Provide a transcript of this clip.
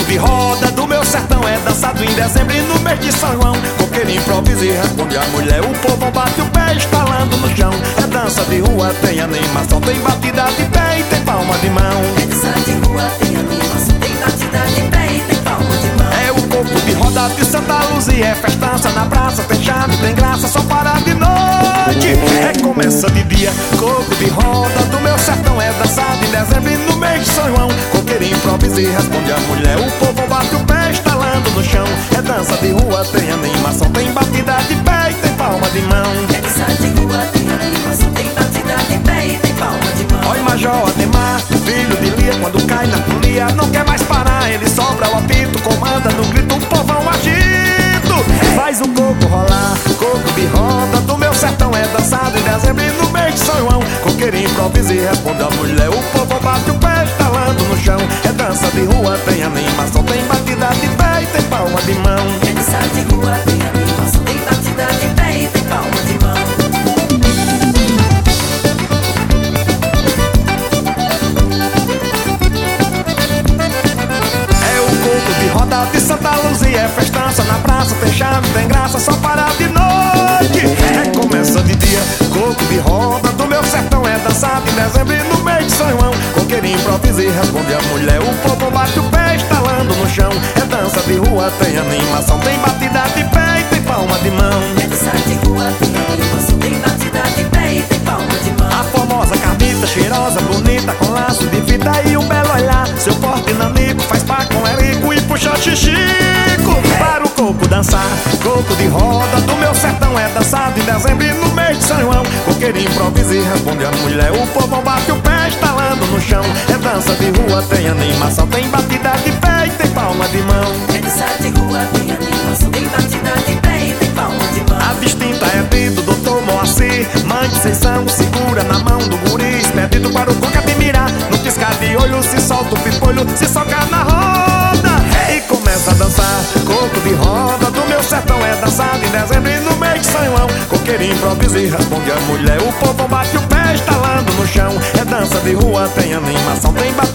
de roda do meu sertão é dançado em dezembro e no mês de São João. Coqueiro improvisa e responde a mulher, o povo bate o pé estalando no chão. É dança de rua, tem animação, tem batida de pé e tem palma de mão. É dança de rua, tem animação, tem batida de pé e tem palma de mão. É o coco de roda de Santa Luzia, é festança na praça, tem charme, tem graça, só para de noite. É começa de dia, coco de roda do meu sertão é dançado em dezembro e no mês de São João. Coqueiro improvisa e responde a mulher, o povo bate o pé estalando no chão. É dança de rua, tem animação, tem batida de pé e tem palma de mão. É dança de rua, tem animação, tem batida de pé e tem palma de mão. Oi, Major Ademar, filho de Lia, quando cai na folia não quer mais parar, ele sobra o apito, comanda no grito, o povão agito. Faz o coco rolar, coco de roda do meu sertão é dançado em dezembro e no mês de São João. Coqueiro improvisa e responde a mulher, o povo bate o pé estalando no chão. É dança de rua, tem animação, tem batida de pé e tem palma de mão. É dança de rua, tem animação, tem batida de pé e tem palma de mão. Roda de Santa Luzia, é festança na praça, tem charme, tem graça, só para de noite. É começa de dia, coco de roda do meu sertão é dançado em dezembro e no mês de São João. Coqueiro improvisa e responde a mulher, o povo bate o pé estalando no chão. É dança de rua, tem animação, tem batida de pé e tem palma de mão. É dança de rua, tem animação, tem batida de pé e tem palma de mão. A formosa carnita, cheirosa, bonita, com laço de fita e um belo olhar. Seu porte nanico faz par com Erico e puxa xixico para o coco dançar. Coco de roda do meu sertão é dançado em dezembro e no mês de São João. Coqueiro improvisa e responde a mulher, o povo bate o pé estalando no chão. É dança de rua, tem animação, tem batida de pé e tem palma de mão. É dança de rua, tem animação, tem batida de pé e tem palma de mão. A distinta é do doutor Moacir, mãe de Seição, segura na mão do guri, expedido para o coco admirar. No piscar de olho se solta o pipolho, se soca na roda e começa a dançar. Coco de roda do meu sertão é dançado em dezembro e no mês de São João. Coqueiro improvisa e responde a mulher, o povo bate o pé estalando no chão. É dança de rua, tem animação, tem